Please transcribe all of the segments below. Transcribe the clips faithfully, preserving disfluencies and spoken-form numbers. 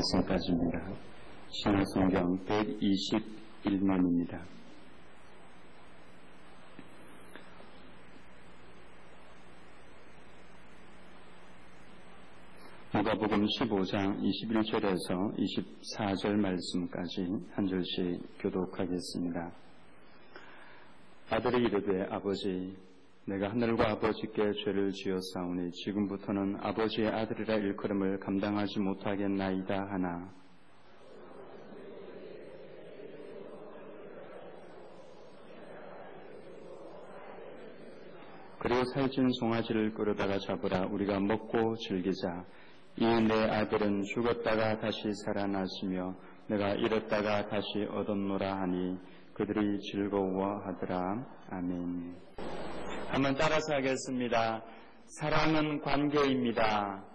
말씀까지입니다. 신약성경 백이십일 면입니다. 누가복음 십오 장 이십일 절에서 이십사 절 말씀까지 한 절씩 교독하겠습니다. 아들이 이르되 아버지 내가 하늘과 아버지께 죄를 지었사오니 지금부터는 아버지의 아들이라 일컬음을 감당하지 못하겠나이다 하나 그리고 살찐 송아지를 끌어다가 잡으라 우리가 먹고 즐기자. 이 내 아들은 죽었다가 다시 살아나시며 내가 잃었다가 다시 얻었노라 하니 그들이 즐거워하더라. 아멘. 한번 따라서 하겠습니다. 사랑은 관계입니다.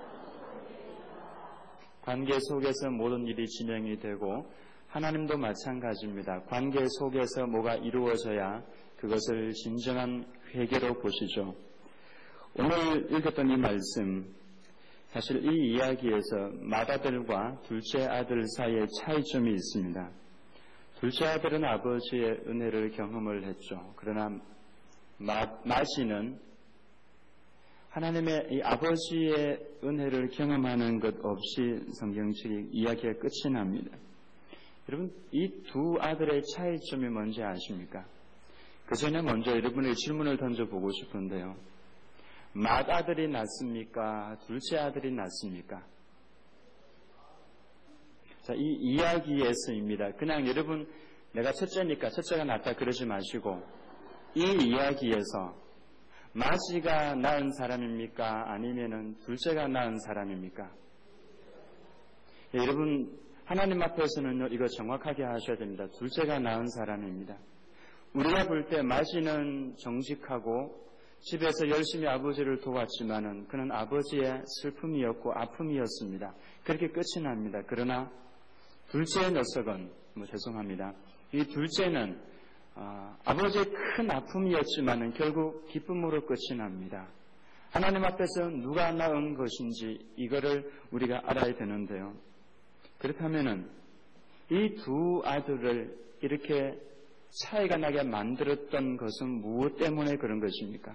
관계 속에서 모든 일이 진행이 되고 하나님도 마찬가지입니다. 관계 속에서 뭐가 이루어져야 그것을 진정한 회개로 보시죠. 오늘 읽었던 이 말씀, 사실 이 이야기에서 맏아들과 둘째 아들 사이에 차이점이 있습니다. 둘째 아들은 아버지의 은혜를 경험을 했죠. 그러나 맏이는 하나님의 이 아버지의 은혜를 경험하는 것 없이 성경책이 이야기가 끝이 납니다. 여러분, 이 두 아들의 차이점이 뭔지 아십니까? 그 전에 먼저 여러분에게 질문을 던져보고 싶은데요. 맏아들이 낫습니까? 둘째 아들이 낫습니까? 자, 이 이야기에서입니다. 그냥 여러분, 내가 첫째니까 첫째가 낫다 그러지 마시고, 이 이야기에서 맏이가 낳은 사람입니까? 아니면은 둘째가 낳은 사람입니까? 예, 여러분, 하나님 앞에서는요, 이거 정확하게 하셔야 됩니다. 둘째가 낳은 사람입니다. 우리가 볼 때 맏이는 정직하고 집에서 열심히 아버지를 도왔지만은 그는 아버지의 슬픔이었고 아픔이었습니다. 그렇게 끝이 납니다. 그러나 둘째 녀석은, 뭐 죄송합니다. 이 둘째는 어, 아버지의 큰 아픔이었지만은 결국 기쁨으로 끝이 납니다. 하나님 앞에서 누가 낳은 것인지 이거를 우리가 알아야 되는데요. 그렇다면은 이 두 아들을 이렇게 차이가 나게 만들었던 것은 무엇 때문에 그런 것입니까?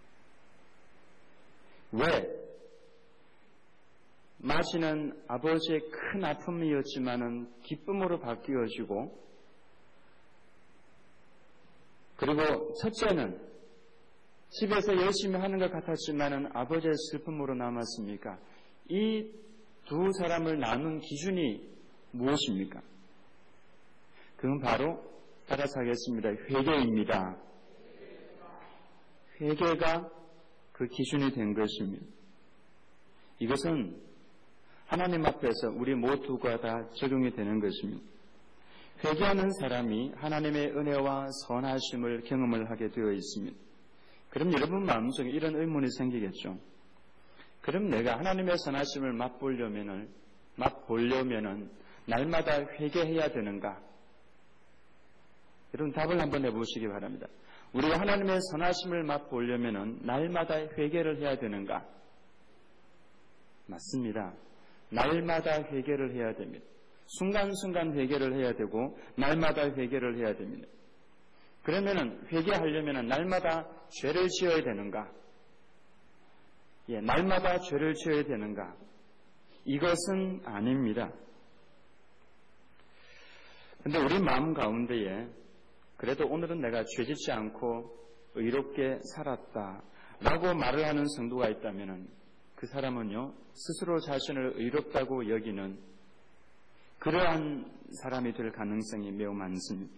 왜? 맏이는 아버지의 큰 아픔이었지만은 기쁨으로 바뀌어지고, 그리고 첫째는 집에서 열심히 하는 것 같았지만은 아버지의 슬픔으로 남았습니까? 이 두 사람을 나눈 기준이 무엇입니까? 그건 바로 따라서 하겠습니다. 회개입니다. 회개가 그 기준이 된 것입니다. 이것은 하나님 앞에서 우리 모두가 다 적용이 되는 것입니다. 회개하는 사람이 하나님의 은혜와 선하심을 경험을 하게 되어 있습니다. 그럼 여러분 마음속에 이런 의문이 생기겠죠. 그럼 내가 하나님의 선하심을 맛보려면은, 맛보려면은 날마다 회개해야 되는가? 여러분 답을 한번 해보시기 바랍니다. 우리가 하나님의 선하심을 맛보려면은 날마다 회개를 해야 되는가? 맞습니다. 날마다 회개를 해야 됩니다. 순간순간 회개를 해야 되고 날마다 회개를 해야 됩니다. 그러면은 회개하려면은 날마다 죄를 지어야 되는가? 예, 날마다 죄를 지어야 되는가? 이것은 아닙니다. 근데 우리 마음 가운데에 그래도 오늘은 내가 죄짓지 않고 의롭게 살았다 라고 말을 하는 성도가 있다면 그 사람은요, 스스로 자신을 의롭다고 여기는 그러한 사람이 될 가능성이 매우 많습니다.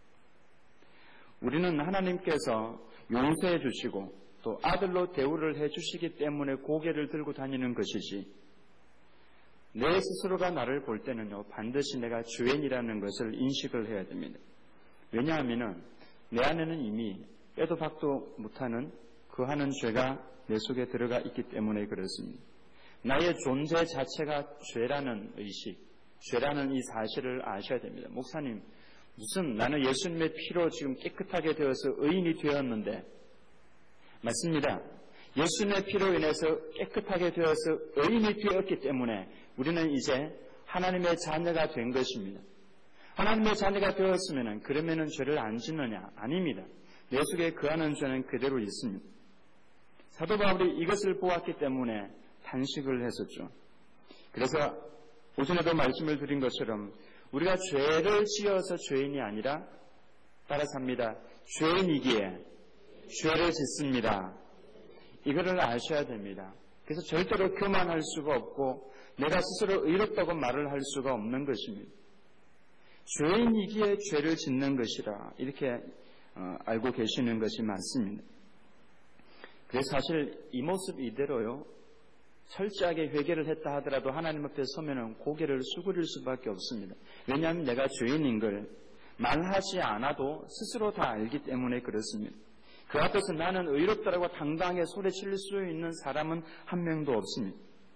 우리는 하나님께서 용서해 주시고 또 아들로 대우를 해 주시기 때문에 고개를 들고 다니는 것이지, 내 스스로가 나를 볼 때는요, 반드시 내가 죄인이라는 것을 인식을 해야 됩니다. 왜냐하면 내 안에는 이미 빼도 박도 못하는 그 하는 죄가 내 속에 들어가 있기 때문에 그렇습니다. 나의 존재 자체가 죄라는 의식, 죄라는 이 사실을 아셔야 됩니다. 목사님, 무슨 나는 예수님의 피로 지금 깨끗하게 되어서 의인이 되었는데, 맞습니다. 예수님의 피로 인해서 깨끗하게 되어서 의인이 되었기 때문에 우리는 이제 하나님의 자녀가 된 것입니다. 하나님의 자녀가 되었으면 그러면은 죄를 안 짓느냐? 아닙니다. 내 속에 거하는 죄는 그대로 있습니다. 사도 바울이 이것을 보았기 때문에 탄식을 했었죠. 그래서 오전에도 말씀을 드린 것처럼 우리가 죄를 지어서 죄인이 아니라 따라서 합니다. 죄인이기에 죄를 짓습니다. 이거를 아셔야 됩니다. 그래서 절대로 교만할 수가 없고 내가 스스로 의롭다고 말을 할 수가 없는 것입니다. 죄인이기에 죄를 짓는 것이라 이렇게 어, 알고 계시는 것이 맞습니다. 그래서 사실 이 모습 이대로요. 철저하게 회개를 했다 하더라도 하나님 앞에 서면은 고개를 수그릴 수밖에 없습니다. 왜냐하면 내가 죄인인 걸 말하지 않아도 스스로 다 알기 때문에 그렇습니다. 그 앞에서 나는 의롭다라고 당당하게 소리칠 수 있는 사람은 한 명도 없습니다.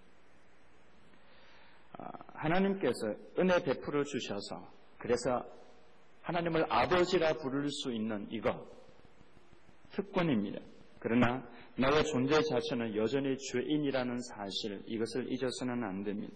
하나님께서 은혜 베풀어 주셔서 그래서 하나님을 아버지라 부를 수 있는 이것 특권입니다. 그러나 나의 존재 자체는 여전히 죄인이라는 사실, 이것을 잊어서는 안 됩니다.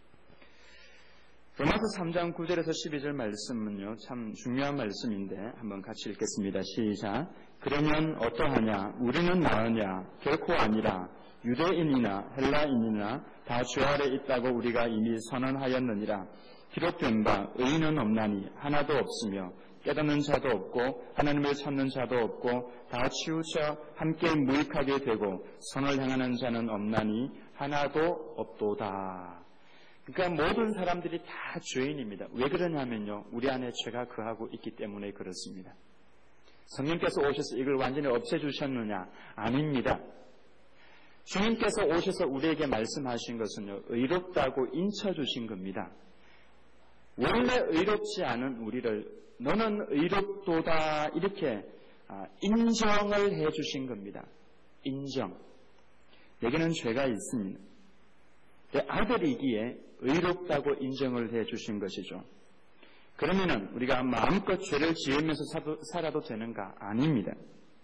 로마서 삼 장 구 절에서 십이 절 말씀은요, 참 중요한 말씀인데 한번 같이 읽겠습니다. 시작. 그러면 어떠하냐? 우리는 나으냐? 결코 아니라 유대인이나 헬라인이나 다 죄 아래 있다고 우리가 이미 선언하였느니라. 기록된 바 의인은 없나니 하나도 없으며 깨닫는 자도 없고 하나님을 찾는 자도 없고 다 치우쳐 함께 무익하게 되고 선을 행하는 자는 없나니 하나도 없도다. 그러니까 모든 사람들이 다 죄인입니다. 왜 그러냐면요, 우리 안에 죄가 거하고 있기 때문에 그렇습니다. 성령께서 오셔서 이걸 완전히 없애주셨느냐? 아닙니다. 주님께서 오셔서 우리에게 말씀하신 것은요, 의롭다고 인쳐주신 겁니다. 원래 의롭지 않은 우리를 너는 의롭도다 이렇게 인정을 해주신 겁니다. 인정. 내게는 죄가 있습니다. 내 아들이기에 의롭다고 인정을 해주신 것이죠. 그러면은 우리가 마음껏 죄를 지으면서 살아도 되는가? 아닙니다.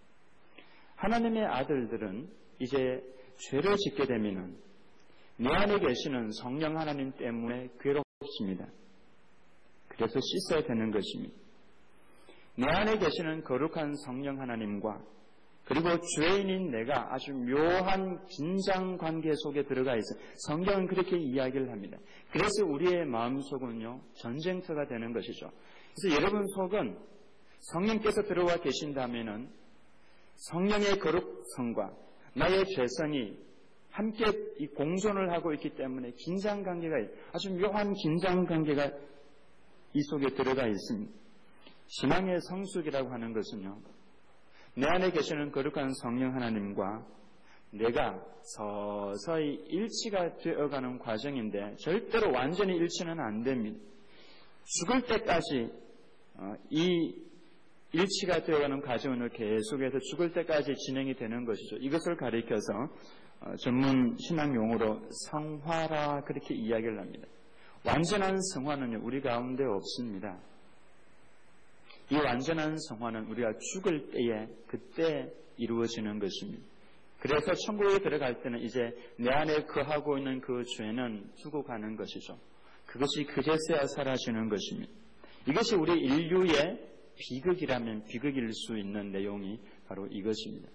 하나님의 아들들은 이제 죄를 짓게 되면은 내 안에 계시는 성령 하나님 때문에 괴롭습니다. 그래서 씻어야 되는 것입니다. 내 안에 계시는 거룩한 성령 하나님과 그리고 죄인인 내가 아주 묘한 긴장 관계 속에 들어가 있어요. 성경은 그렇게 이야기를 합니다. 그래서 우리의 마음속은요, 전쟁터가 되는 것이죠. 그래서 여러분 속은 성령께서 들어와 계신다면은 성령의 거룩성과 나의 죄성이 함께 이 공존을 하고 있기 때문에 긴장 관계가, 아주 묘한 긴장 관계가 이 속에 들어가 있습니다. 신앙의 성숙이라고 하는 것은요, 내 안에 계시는 거룩한 성령 하나님과 내가 서서히 일치가 되어가는 과정인데 절대로 완전히 일치는 안 됩니다. 죽을 때까지 이 일치가 되어가는 과정을 계속해서 죽을 때까지 진행이 되는 것이죠. 이것을 가리켜서 전문 신앙 용어로 성화라 그렇게 이야기를 합니다. 완전한 성화는 우리 가운데 없습니다. 이 완전한 성화는 우리가 죽을 때에 그때 이루어지는 것입니다. 그래서 천국에 들어갈 때는 이제 내 안에 거하고 있는 그 죄는 죽어가는 것이죠. 그것이 그제서야 사라지는 것입니다. 이것이 우리 인류의 비극이라면 비극일 수 있는 내용이 바로 이것입니다.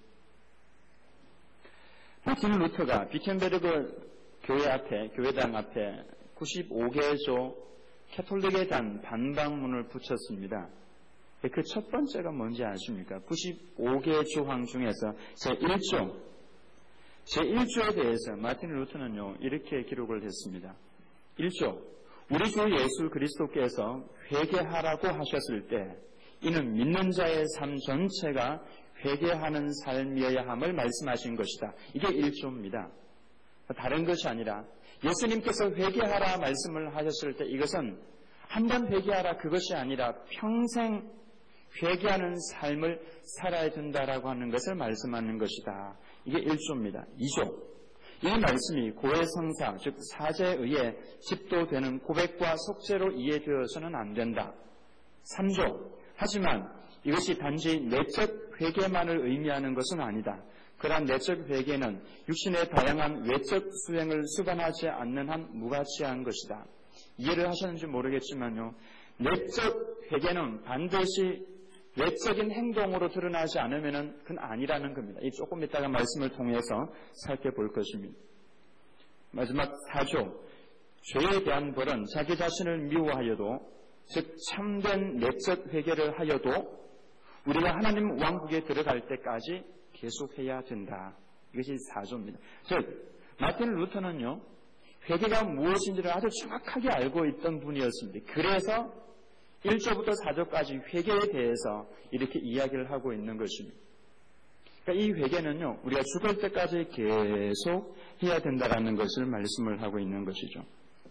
마틴 루터가 비켄베르그 교회 앞에, 교회당 앞에 구십오 개조 캐톨릭에 대한 반박문을 붙였습니다. 그 첫 번째가 뭔지 아십니까? 구십오 개 조항 중에서 제일 조, 제일 조에 대해서 마틴 루터는요, 이렇게 기록을 했습니다. 일 조, 우리 주 예수 그리스도께서 회개하라고 하셨을 때 이는 믿는 자의 삶 전체가 회개하는 삶이어야 함을 말씀하신 것이다. 이게 일 조입니다. 다른 것이 아니라 예수님께서 회개하라 말씀을 하셨을 때 이것은 한 번 회개하라 그것이 아니라 평생 회개하는 삶을 살아야 된다라고 하는 것을 말씀하는 것이다. 이게 일 조입니다. 이 조. 이 말씀이 고해성사, 즉 사제에 의해 집도되는 고백과 속죄로 이해되어서는 안 된다. 삼 조. 하지만 이것이 단지 내적 회개만을 의미하는 것은 아니다. 그러한 내적 회개는 육신의 다양한 외적 수행을 수반하지 않는 한 무가치한 것이다. 이해를 하셨는지 모르겠지만요. 내적 회개는 반드시 외적인 행동으로 드러나지 않으면 그건 아니라는 겁니다. 이 조금 이따가 말씀을 통해서 살펴볼 것입니다. 마지막 사조, 죄에 대한 벌은 자기 자신을 미워하여도, 즉 참된 내적 회개를 하여도 우리가 하나님 왕국에 들어갈 때까지 계속해야 된다. 이것이 사조입니다. 즉 마틴 루터는요, 회개가 무엇인지를 아주 정확하게 알고 있던 분이었습니다. 그래서 일 조부터 사 조까지 회개에 대해서 이렇게 이야기를 하고 있는 것입니다. 그러니까 이 회개는요, 우리가 죽을 때까지 계속 해야 된다라는 것을 말씀을 하고 있는 것이죠.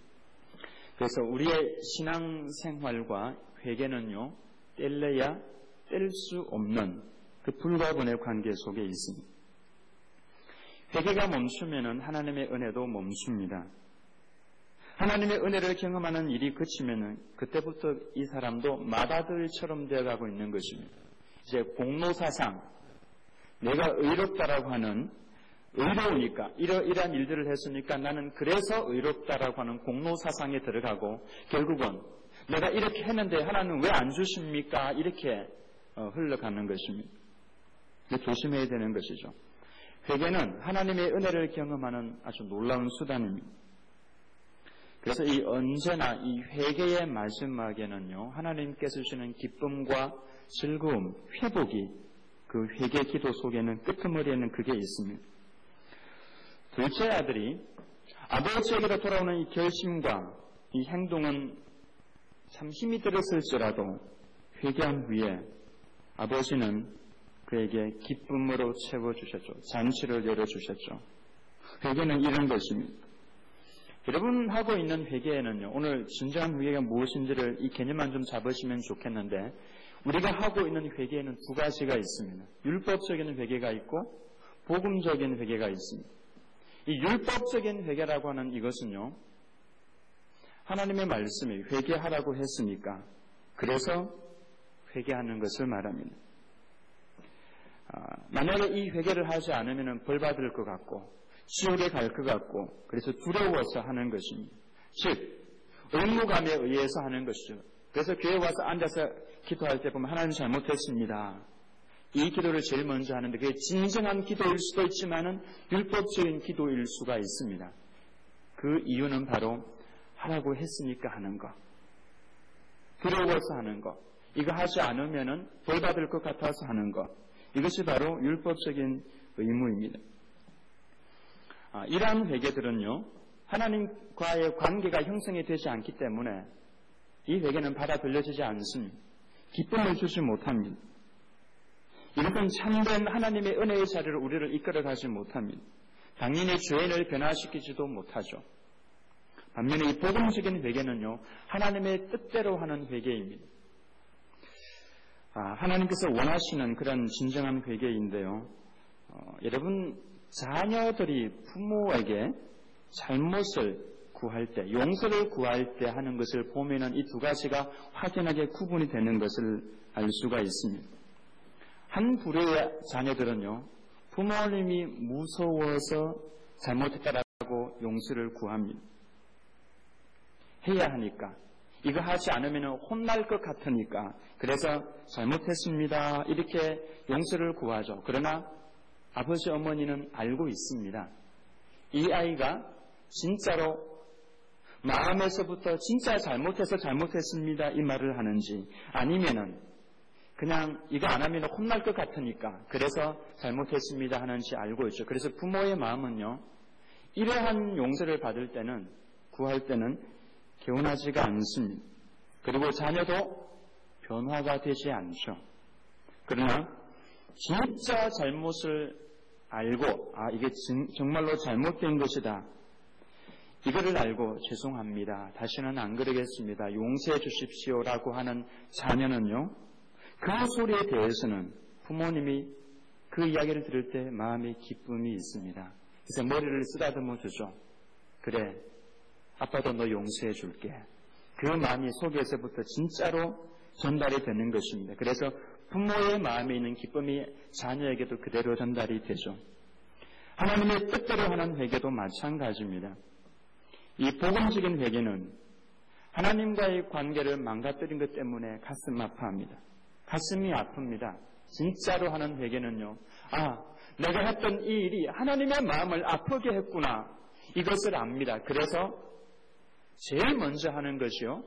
그래서 우리의 신앙생활과 회개는요, 뗄래야 뗄 수 없는 그 불가분의 관계 속에 있습니다. 회개가 멈추면은 하나님의 은혜도 멈춥니다. 하나님의 은혜를 경험하는 일이 그치면은 그때부터 이 사람도 마다들처럼 되어가고 있는 것입니다. 이제 공로사상, 내가 의롭다라고 하는, 의로우니까 이러, 이러한 일들을 했으니까 나는 그래서 의롭다라고 하는 공로사상에 들어가고, 결국은 내가 이렇게 했는데 하나님 왜 안 주십니까? 이렇게 어, 흘러가는 것입니다. 조심해야 되는 것이죠. 회개는 하나님의 은혜를 경험하는 아주 놀라운 수단입니다. 그래서 이 언제나 이 회개의 마지막에는요, 하나님께서 주시는 기쁨과 즐거움, 회복이 그 회개 기도 속에는 끄트머리에는 그게 있습니다. 둘째 아들이 아버지에게로 돌아오는 이 결심과 이 행동은 참 힘이 들었을지라도 회개한 후에 아버지는 그에게 기쁨으로 채워주셨죠. 잔치를 열어주셨죠. 회개는 이런 것입니다. 여러분 하고 있는 회개에는요, 오늘 진정한 회개가 무엇인지를 이 개념만 좀 잡으시면 좋겠는데, 우리가 하고 있는 회개에는 두 가지가 있습니다. 율법적인 회개가 있고 복음적인 회개가 있습니다. 이 율법적인 회개라고 하는 이것은요, 하나님의 말씀이 회개하라고 했으니까 그래서 회개하는 것을 말합니다. 아, 만약에 이 회개를 하지 않으면 벌 받을 것 같고 지옥에 갈 것 같고 그래서 두려워서 하는 것입니다. 즉 의무감에 의해서 하는 것이죠. 그래서 교회 와서 앉아서 기도할 때 보면 하나님 잘못했습니다. 이 기도를 제일 먼저 하는데 그게 진정한 기도일 수도 있지만은 율법적인 기도일 수가 있습니다. 그 이유는 바로 하라고 했으니까 하는 것, 두려워서 하는 것, 이거 하지 않으면은 벌 받을 것 같아서 하는 것, 이것이 바로 율법적인 의무입니다. 아, 이러한 회개들은요, 하나님과의 관계가 형성이 되지 않기 때문에 이 회개는 받아들여지지 않습니다. 기쁨을 주지 못합니다. 이것은 참된 하나님의 은혜의 자리를 우리를 이끌어가지 못합니다. 당연히 죄인을 변화시키지도 못하죠. 반면에 이 복음적인 회개는요, 하나님의 뜻대로 하는 회개입니다. 아, 하나님께서 원하시는 그런 진정한 회개인데요. 어, 여러분 자녀들이 부모에게 잘못을 구할 때, 용서를 구할 때 하는 것을 보면은 이 두 가지가 확연하게 구분이 되는 것을 알 수가 있습니다. 한 부류의 자녀들은요, 부모님이 무서워서 잘못했다라고 용서를 구합니다. 해야 하니까, 이거 하지 않으면 혼날 것 같으니까, 그래서 잘못했습니다 이렇게 용서를 구하죠. 그러나 아버지 어머니는 알고 있습니다. 이 아이가 진짜로 마음에서부터 진짜 잘못해서 잘못했습니다 이 말을 하는지, 아니면은 그냥 이거 안 하면 혼날 것 같으니까 그래서 잘못했습니다 하는지 알고 있죠. 그래서 부모의 마음은요, 이러한 용서를 받을 때는, 구할 때는 개운하지가 않습니다. 그리고 자녀도 변화가 되지 않죠. 그러나 진짜 잘못을 알고, 아 이게 정말로 잘못된 것이다, 이거를 알고 죄송합니다, 다시는 안 그러겠습니다, 용서해 주십시오라고 하는 자녀는요, 그 소리에 대해서는 부모님이 그 이야기를 들을 때 마음의 기쁨이 있습니다. 그래서 머리를 쓰다듬어 주죠. 그래, 아빠도 너 용서해 줄게. 그 마음이 속에서부터 진짜로 전달이 되는 것입니다. 그래서 부모의 마음에 있는 기쁨이 자녀에게도 그대로 전달이 되죠. 하나님의 뜻대로 하는 회개도 마찬가지입니다. 이 복음적인 회개는 하나님과의 관계를 망가뜨린 것 때문에 가슴 아파합니다. 가슴이 아픕니다. 진짜로 하는 회개는요. 아, 내가 했던 이 일이 하나님의 마음을 아프게 했구나. 이것을 압니다. 그래서 제일 먼저 하는 것이요.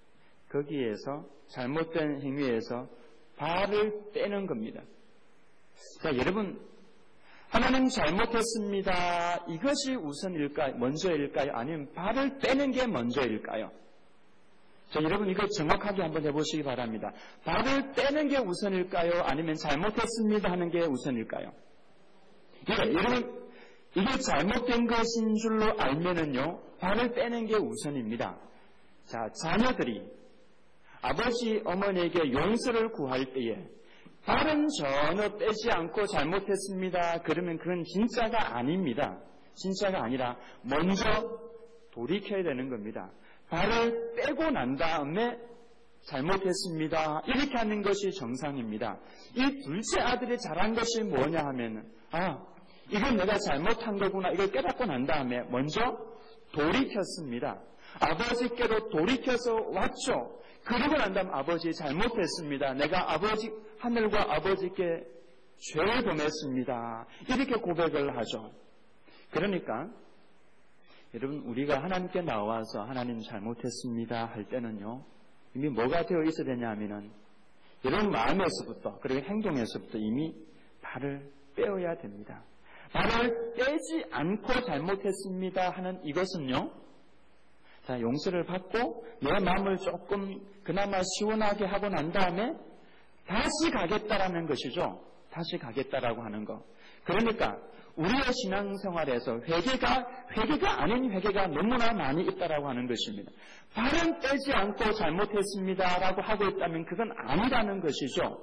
거기에서 잘못된 행위에서 발을 떼는 겁니다. 자, 여러분, 하나님 잘못했습니다. 이것이 우선일까요? 먼저일까요? 아니면 발을 떼는 게 먼저일까요? 자, 여러분 이거 정확하게 한번 해보시기 바랍니다. 발을 떼는 게 우선일까요? 아니면 잘못했습니다 하는 게 우선일까요? 예, 여러분 이게 잘못된 것인 줄로 알면은요, 발을 떼는 게 우선입니다. 자, 자녀들이 아버지, 어머니에게 용서를 구할 때에 발은 전혀 떼지 않고 잘못했습니다. 그러면 그건 진짜가 아닙니다. 진짜가 아니라 먼저 돌이켜야 되는 겁니다. 발을 떼고 난 다음에 잘못했습니다. 이렇게 하는 것이 정상입니다. 이 둘째 아들이 잘한 것이 뭐냐 하면, 아, 이건 내가 잘못한 거구나. 이걸 깨닫고 난 다음에 먼저 돌이켰습니다. 아버지께로 돌이켜서 왔죠. 그리고 난 다음 아버지 잘못했습니다. 내가 아버지, 하늘과 아버지께 죄를 범했습니다. 이렇게 고백을 하죠. 그러니까 여러분, 우리가 하나님께 나와서 하나님 잘못했습니다 할 때는요, 이미 뭐가 되어 있어야 되냐 하면은 여러분 마음에서부터 그리고 행동에서부터 이미 발을 떼어야 됩니다. 발을 떼지 않고 잘못했습니다 하는 이것은요, 자, 용서를 받고 내 마음을 조금 그나마 시원하게 하고 난 다음에 다시 가겠다라는 것이죠. 다시 가겠다라고 하는 거. 그러니까 우리의 신앙생활에서 회개가 회개가 아닌 회개가 너무나 많이 있다라고 하는 것입니다. 발은 떼지 않고 잘못했습니다라고 하고 있다면 그건 아니라는 것이죠.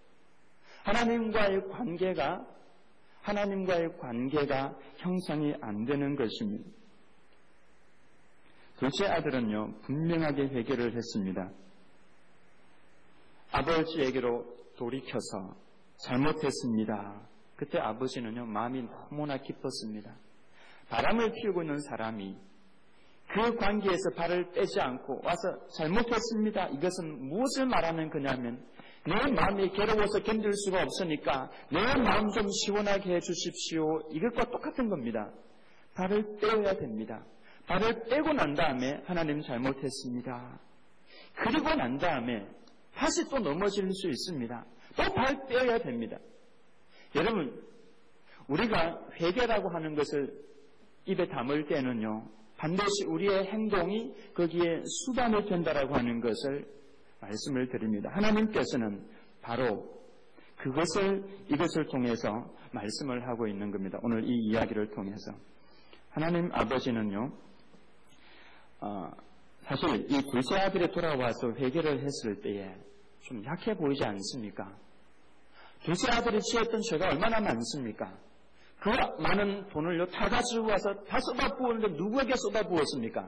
하나님과의 관계가 하나님과의 관계가 형성이 안 되는 것입니다. 둘째 아들은요, 분명하게 회개를 했습니다. 아버지에게로 돌이켜서 잘못했습니다. 그때 아버지는요, 마음이 너무나 기뻤습니다. 바람을 피우고 있는 사람이 그 관계에서 발을 떼지 않고 와서 잘못했습니다. 이것은 무엇을 말하는 거냐면, 내 마음이 괴로워서 견딜 수가 없으니까 내 마음 좀 시원하게 해주십시오. 이것과 똑같은 겁니다. 발을 떼어야 됩니다. 발을 떼고 난 다음에 하나님 잘못했습니다. 그리고 난 다음에 다시 또 넘어질 수 있습니다. 또 발 떼어야 됩니다. 여러분, 우리가 회개라고 하는 것을 입에 담을 때는요, 반드시 우리의 행동이 거기에 수반이 된다라고 하는 것을 말씀을 드립니다. 하나님께서는 바로 그것을 이것을 통해서 말씀을 하고 있는 겁니다. 오늘 이 이야기를 통해서 하나님 아버지는요, 어, 사실 이 둘째 아들이 돌아와서 회개를 했을 때에 좀 약해 보이지 않습니까? 둘째 아들이 지었던 죄가 얼마나 많습니까? 그 많은 돈을요, 다 가지고 와서 다 쏟아부었는데 누구에게 쏟아부었습니까?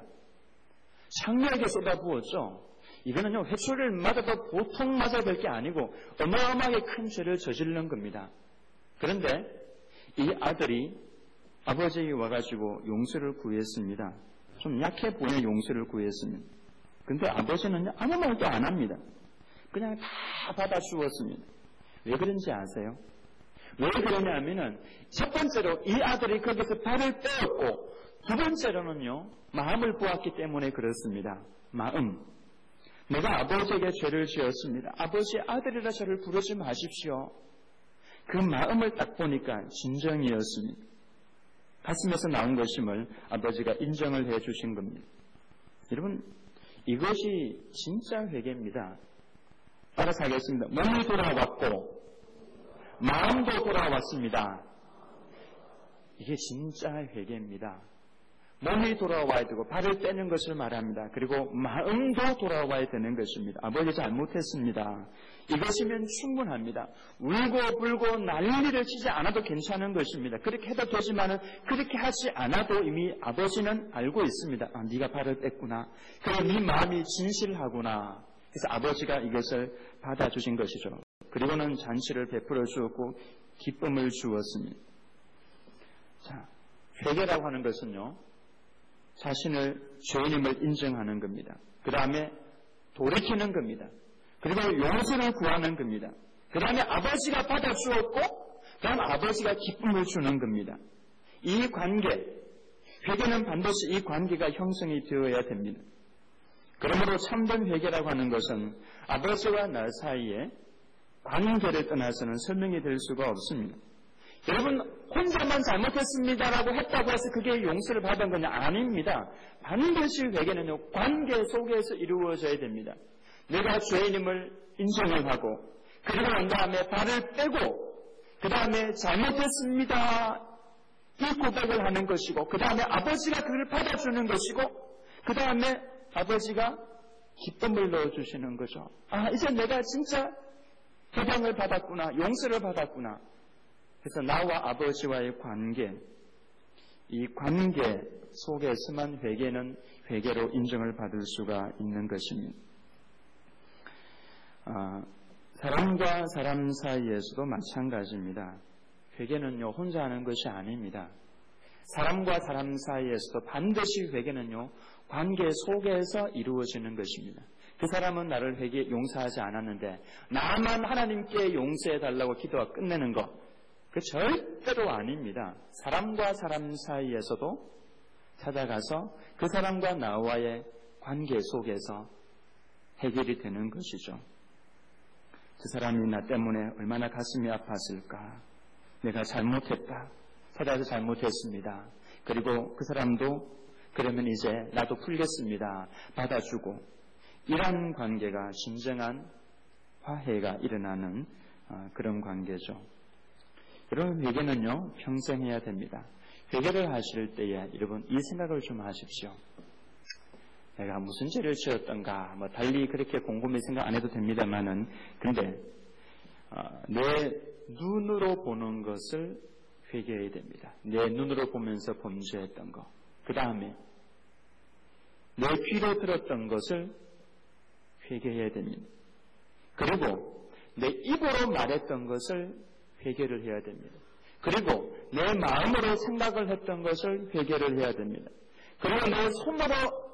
장녀에게 쏟아부었죠. 이거는요, 회초리를 맞아도 보통 맞아야 될 게 아니고 어마어마하게 큰 죄를 저지르는 겁니다. 그런데 이 아들이 아버지에게 와가지고 용서를 구했습니다. 좀 약해 보이는 용서를 구했습니다. 근데 아버지는 아무 말도 안 합니다. 그냥 다 받아주었습니다. 왜 그런지 아세요? 왜 그러냐 하면은 첫 번째로 이 아들이 거기서 발을 떼었고, 두 번째로는요, 마음을 보았기 때문에 그렇습니다. 마음. 내가 아버지에게 죄를 지었습니다. 아버지, 아들이라 저를 부르지 마십시오. 그 마음을 딱 보니까 진정이었습니다. 가슴에서 나온 것임을 아버지가 인정을 해 주신 겁니다. 여러분, 이것이 진짜 회개입니다. 따라서 하겠습니다. 몸이 돌아왔고 마음도 돌아왔습니다. 이게 진짜 회개입니다. 몸이 돌아와야 되고 발을 떼는 것을 말합니다. 그리고 마음도 돌아와야 되는 것입니다. 아버지 잘못했습니다. 이것이면 충분합니다. 울고 불고 난리를 치지 않아도 괜찮은 것입니다. 그렇게 해도 되지만 그렇게 하지 않아도 이미 아버지는 알고 있습니다. 아, 네가 발을 뗐구나. 그리고 네 마음이 진실하구나. 그래서 아버지가 이것을 받아주신 것이죠. 그리고는 잔치를 베풀어 주었고 기쁨을 주었습니다. 자, 회개라고 하는 것은요, 자신을 죄인임을 인정하는 겁니다. 그 다음에 돌이키는 겁니다. 그리고 용서를 구하는 겁니다. 그 다음에 아버지가 받아주었고 그 다음 아버지가 기쁨을 주는 겁니다. 이 관계, 회개는 반드시 이 관계가 형성이 되어야 됩니다. 그러므로 참된 회개라고 하는 것은 아버지와 나 사이에 관계를 떠나서는 설명이 될 수가 없습니다. 여러분 혼자만 잘못했습니다라고 했다고 해서 그게 용서를 받은 건 아닙니다. 반드시 회개는요 관계 속에서 이루어져야 됩니다. 내가 죄인임을 인정을 하고 그리고 난 다음에 발을 빼고 그 다음에 잘못했습니다 이 고백을 하는 것이고 그 다음에 아버지가 그를 받아주는 것이고 그 다음에 아버지가 기쁨을 넣어주시는 거죠. 아 이제 내가 진짜 해방을 받았구나, 용서를 받았구나. 그래서 나와 아버지와의 관계, 이 관계 속에서만 회개는 회개로 인정을 받을 수가 있는 것입니다. 아, 사람과 사람 사이에서도 마찬가지입니다. 회개는요 혼자 하는 것이 아닙니다. 사람과 사람 사이에서도 반드시 회개는요 관계 속에서 이루어지는 것입니다. 그 사람은 나를 회개 용서하지 않았는데 나만 하나님께 용서해달라고 기도가 끝내는 것, 그 절대로 아닙니다. 사람과 사람 사이에서도 찾아가서 그 사람과 나와의 관계 속에서 해결이 되는 것이죠. 그 사람이 나 때문에 얼마나 가슴이 아팠을까. 내가 잘못했다. 찾아서 잘못했습니다. 그리고 그 사람도 그러면 이제 나도 풀겠습니다. 받아주고 이런 관계가 진정한 화해가 일어나는 그런 관계죠. 여러분 회개는요 평생 해야 됩니다. 회개를 하실 때에 여러분 이 생각을 좀 하십시오. 내가 무슨 죄를 지었던가 뭐 달리 그렇게 곰곰이 생각 안 해도 됩니다만은 근데 어, 내 눈으로 보는 것을 회개해야 됩니다. 내 눈으로 보면서 범죄했던 것, 그 다음에 내 귀로 들었던 것을 회개해야 됩니다. 그리고 내 입으로 말했던 것을 회개를 해야 됩니다. 그리고 내 마음으로 생각을 했던 것을 회개를 해야 됩니다. 그리고 내 손으로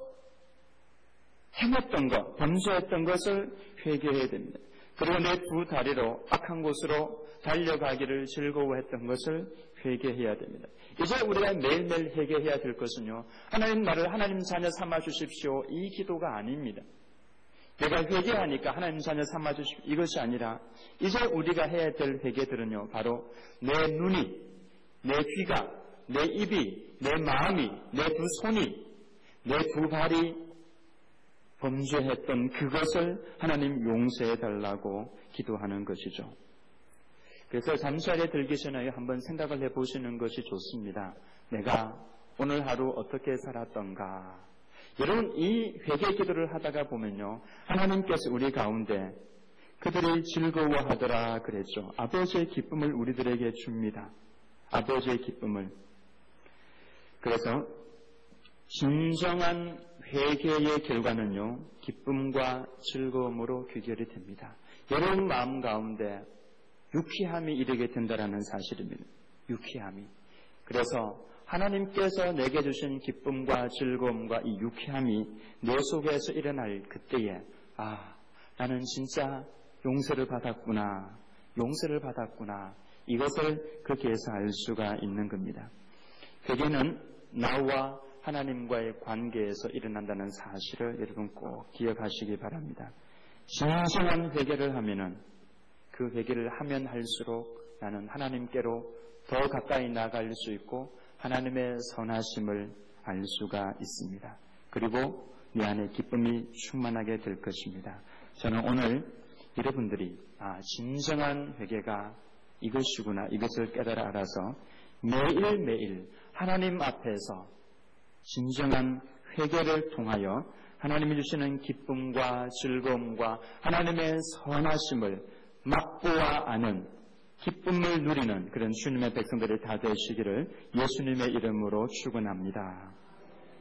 행했던 것, 범죄했던 것을 회개해야 됩니다. 그리고 내 두 다리로 악한 곳으로 달려가기를 즐거워했던 것을 회개해야 됩니다. 이제 우리가 매일매일 회개해야 될 것은요, 하나님 나를 하나님 자녀 삼아 주십시오 이 기도가 아닙니다. 내가 회개하니까 하나님 자녀 삼아 주십시오 이것이 아니라 이제 우리가 해야 될 회개들은요 바로 내 눈이, 내 귀가, 내 입이, 내 마음이, 내 두 손이, 내 두 발이 범죄했던 그것을 하나님 용서해달라고 기도하는 것이죠. 그래서 잠자리에 들기 전에 한번 생각을 해보시는 것이 좋습니다. 내가 오늘 하루 어떻게 살았던가. 여러분 이 회개 기도를 하다가 보면요 하나님께서 우리 가운데 그들이 즐거워하더라 그랬죠. 아버지의 기쁨을 우리들에게 줍니다. 아버지의 기쁨을. 그래서 진정한 회개의 결과는요 기쁨과 즐거움으로 귀결이 됩니다. 여러분 마음 가운데 유쾌함이 이르게 된다는 사실입니다. 유쾌함이. 그래서 하나님께서 내게 주신 기쁨과 즐거움과 이 유쾌함이 내 속에서 일어날 그때에 아 나는 진짜 용서를 받았구나. 용서를 받았구나. 이것을 거기에서 알 수가 있는 겁니다. 회개는 나와 하나님과의 관계에서 일어난다는 사실을 여러분 꼭 기억하시기 바랍니다. 진정한 회개를 하면은 그 회개를 하면 할수록 나는 하나님께로 더 가까이 나아갈 수 있고 하나님의 선하심을 알 수가 있습니다. 그리고 내 안에 기쁨이 충만하게 될 것입니다. 저는 오늘 여러분들이 아 진정한 회개가 이것이구나 이것을 깨달아 알아서 매일매일 하나님 앞에서 진정한 회개를 통하여 하나님이 주시는 기쁨과 즐거움과 하나님의 선하심을 맛보아 아는 기쁨을 누리는 그런 주님의 백성들이 다 되시기를 예수님의 이름으로 축원합니다.